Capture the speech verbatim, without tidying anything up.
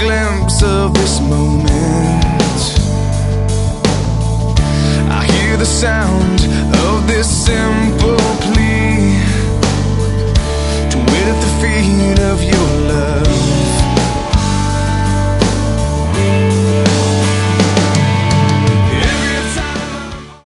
glimpse of this moment. I hear the sound of this simple